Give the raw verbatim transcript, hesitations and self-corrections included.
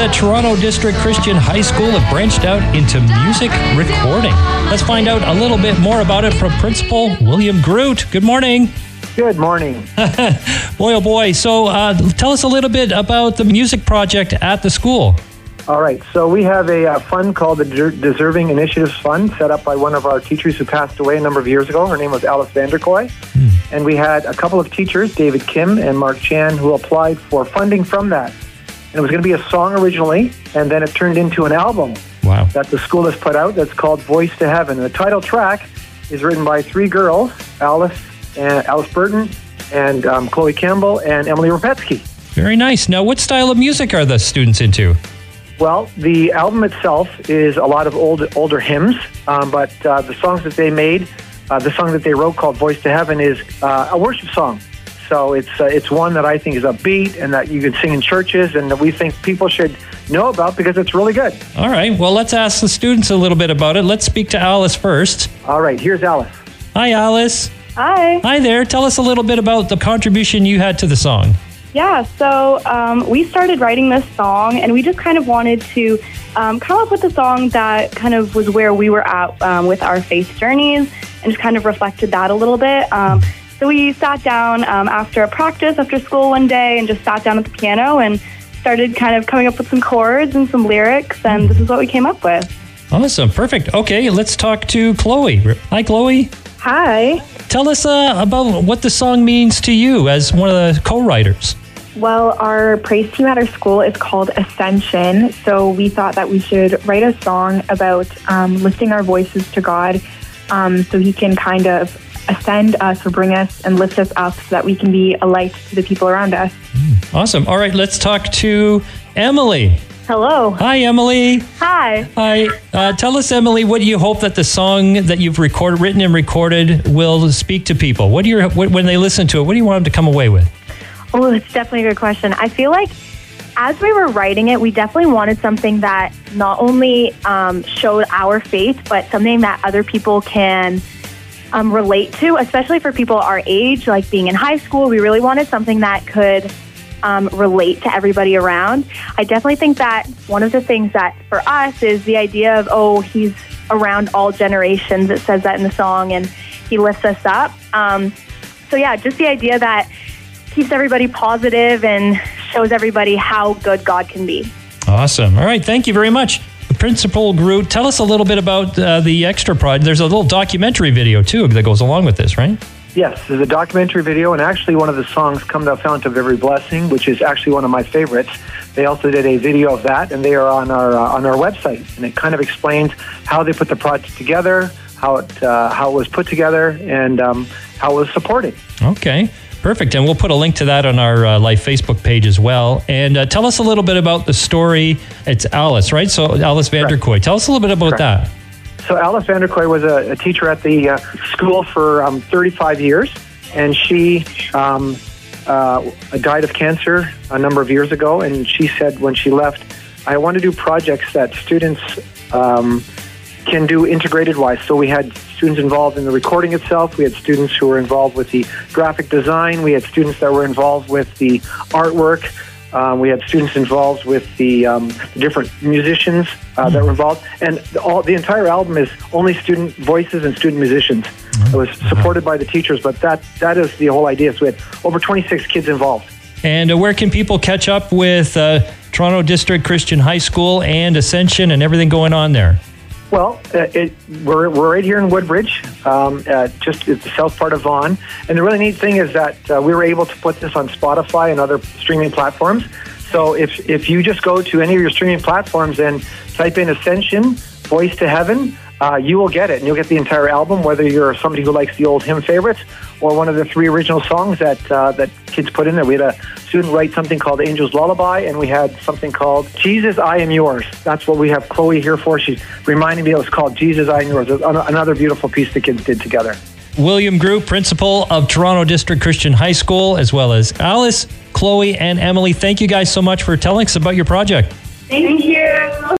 at Toronto District Christian High School have branched out into music recording. Let's find out a little bit more about it from Principal William Groot. Good morning. Good morning. Boy, oh boy. So uh, tell us a little bit about the music project at the school. All right. So we have a uh, fund called the Deserving Initiatives Fund, set up by one of our teachers who passed away a number of years ago. Her name was Alice Vanderkoy. Hmm. And we had a couple of teachers, David Kim and Mark Chan, who applied for funding from that. And it was going to be a song originally, and then it turned into an album. Wow. That the school has put out that's called Voice to Heaven. And the title track is written by three girls, Alice, and Alice Burton, and um, Chloe Campbell, and Emily Rapetsky. Very nice. Now, what style of music are the students into? Well, the album itself is a lot of old, older hymns, um, but uh, the songs that they made, uh, the song that they wrote called Voice to Heaven is uh, a worship song. So it's uh, it's one that I think is upbeat and that you can sing in churches and that we think people should know about because it's really good. All right. Well, let's ask the students a little bit about it. Let's speak to Alice first. All right. Here's Alice. Hi, Alice. Hi. Hi there. Tell us a little bit about the contribution you had to the song. Yeah, so um, we started writing this song, and we just kind of wanted to um, come up with a song that kind of was where we were at um, with our faith journeys, and just kind of reflected that a little bit. Um, so we sat down um, after a practice, after school one day, and just sat down at the piano and started kind of coming up with some chords and some lyrics, and this is what we came up with. Awesome. Perfect. Okay, let's talk to Chloe. Hi, Chloe. Hi. Tell us uh, about what the song means to you as one of the co-writers. Well, our praise team at our school is called Ascension, so we thought that we should write a song about um, lifting our voices to God um, so He can kind of ascend us or bring us and lift us up so that we can be a light to the people around us. Mm, awesome. All right, let's talk to Emily. Hello. Hi, Emily. Hi. Hi. Uh, tell us, Emily, what do you hope that the song that you've recorded, written and recorded will speak to people? What do you, when they listen to it, what do you want them to come away with? Oh, it's definitely a good question. I feel like as we were writing it, we definitely wanted something that not only um, showed our faith, but something that other people can um, relate to, especially for people our age, like being in high school. We really wanted something that could um, relate to everybody around. I definitely think that one of the things that for us is the idea of, oh, He's around all generations. It says that in the song, and He lifts us up. Um, so yeah, just the idea that keeps everybody positive and shows everybody how good God can be. Awesome. All right. Thank you very much. Principal Groot, tell us a little bit about uh, the extra project. There's a little documentary video, too, that goes along with this, right? Yes, there's a documentary video, and actually one of the songs, Come Thou Fount of Every Blessing, which is actually one of my favorites. They also did a video of that, and they are on our uh, on our website. And it kind of explains how they put the project together, how it, uh, how it was put together, and um, how it was supported. Okay. Perfect. And we'll put a link to that on our uh, Life Facebook page as well. And uh, tell us a little bit about the story. It's Alice, right? So Alice Vanderkoy. Tell us a little bit about Correct. that. So Alice Vanderkoy was a, a teacher at the uh, school for um, thirty-five years. And she um, uh, died of cancer a number of years ago. And she said when she left, I want to do projects that students um, can do integrated wise. So we had students involved in the recording itself. We had students who were involved with the graphic design. We had students that were involved with the artwork. Um, we had students involved with the um, different musicians uh, that were involved. And the, all, the entire album is only student voices and student musicians. It was supported by the teachers, but that that is the whole idea. So we had over twenty-six kids involved. And uh, where can people catch up with uh, Toronto District Christian High School and Ascension and everything going on there? Well, uh, it, we're we're right here in Woodbridge, um, uh, just at the south part of Vaughan. And the really neat thing is that uh, we were able to put this on Spotify and other streaming platforms. So if if you just go to any of your streaming platforms and type in Ascension, Voice to Heaven, uh, you will get it. And you'll get the entire album, whether you're somebody who likes the old hymn favorites or one of the three original songs that uh, that kids put in there. We had a student write something called Angel's Lullaby, and we had something called Jesus, I Am Yours. That's what we have Chloe here for. She's reminding me it was called Jesus, I Am Yours. Another beautiful piece the kids did together. William Groot, principal of Toronto District Christian High School, as well as Alice, Chloe, and Emily. Thank you guys so much for telling us about your project. Thank you.